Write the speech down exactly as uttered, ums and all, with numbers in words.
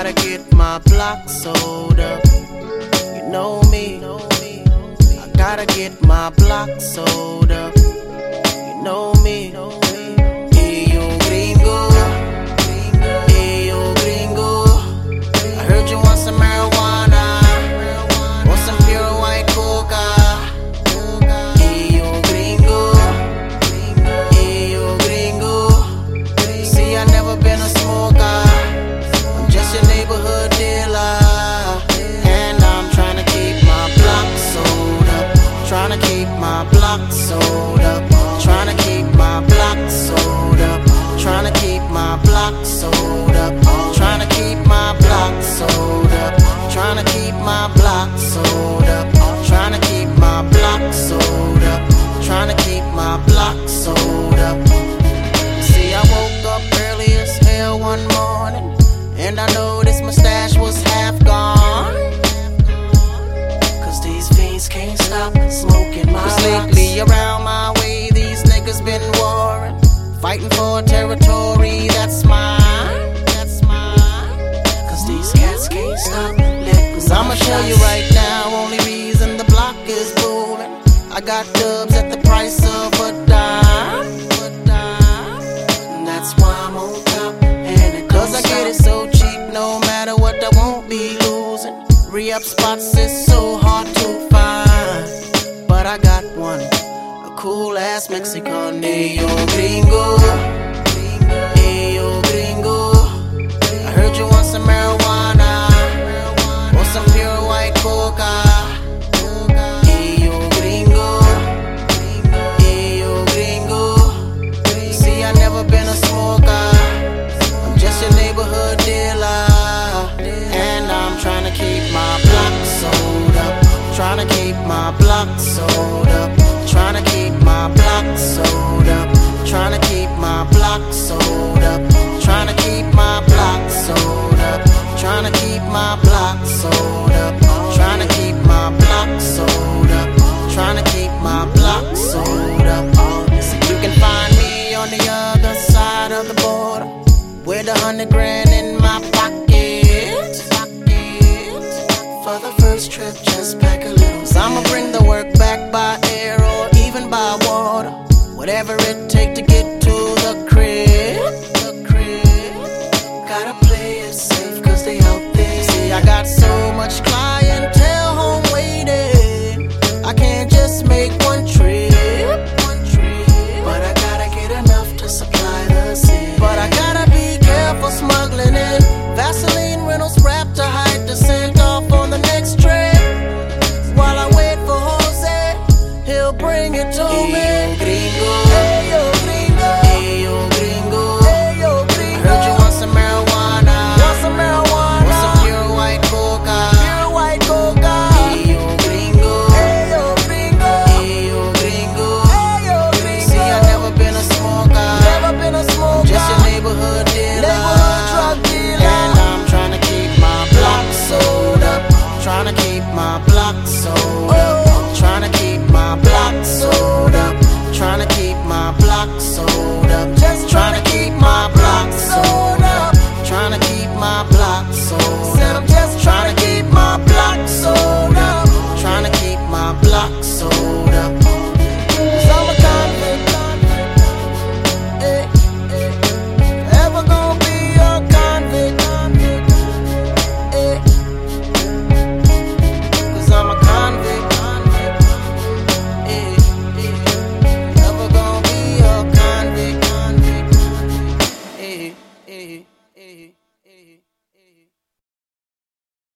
gotta get my block sold up. You know me, I gotta get my block sold up. You know me, Ayo gringo, Ayo gringo. I heard you want some marijuana, or some pure white coca. Ayo gringo, Ayo gringo. See, I never been a smoker, I'm just your neighborhood dealer. And I'm trying to keep my block sold up, trying to keep my block sold up, trying to keep my block sold up, trying to keep my block sold up, trying to keep my block sold up, trying to keep my block sold up, trying to keep my block sold up, trying to keep my block sold up. See, I woke up early as hell one morning, and I noticed my stash was half gone. Cause these fiends can't stop smoking my Cause lately around my way, these niggas been warring, fighting for territory that's mine, that's mine. Cause these cats can't stop letting Cause I'ma show you right now, only reason the block is booming, I got dubs at the price of a dime, a dime. And that's why I'm on top, and it Cause I get it so cheap, no matter what I won't be losing. Re-up spots is so hard to find, but I got one, a cool ass Mexican. Ayo gringo, Ayo gringo. I heard you want some marijuana, or some pure white coca. Ayo gringo, Ayo gringo. See, I never been a smoker, I'm just your neighborhood dealer. And I'm trying to keep my block sold up, trying to keep my block sold up, trying to keep my block sold up, trying to keep my block sold up, trying to keep my block sold up, trying to keep my block sold up, trying to keep my block sold up, trying to keep my block sold up. So you can find me on the other side of the border, with a hundred grand in my pocket. For the first trip, just pack a little. Cause I'ma bring the work back by air or even by water, whatever it take to get to the crib. The crib. Gotta play it safe cause they out there. See, I got so much clientele home waiting, I can't just make one trip, one trip. But I gotta get enough to supply the city. But I gotta be careful smuggling in Vaseline Reynolds wrap to hide the scent off on the next trip. While I wait for Jose, he'll bring it to me. Ayo gringo, Ayo gringo, Ayo gringo, Ayo gringo. I heard you want some marijuana, want some marijuana, want some pure white coca, pure white coca. Ayo gringo, Ayo gringo, Ayo gringo, Ayo gringo. See, I never been a smoker, never been a smoker, I'm just your neighborhood dealer, neighborhood drug dealer. And I'm trying to keep my block sold up, trying to keep my block sold up, trying to keep my block sold up, trying to keep my block sold up, just trying to keep my block sold up, trying to keep my block sold up.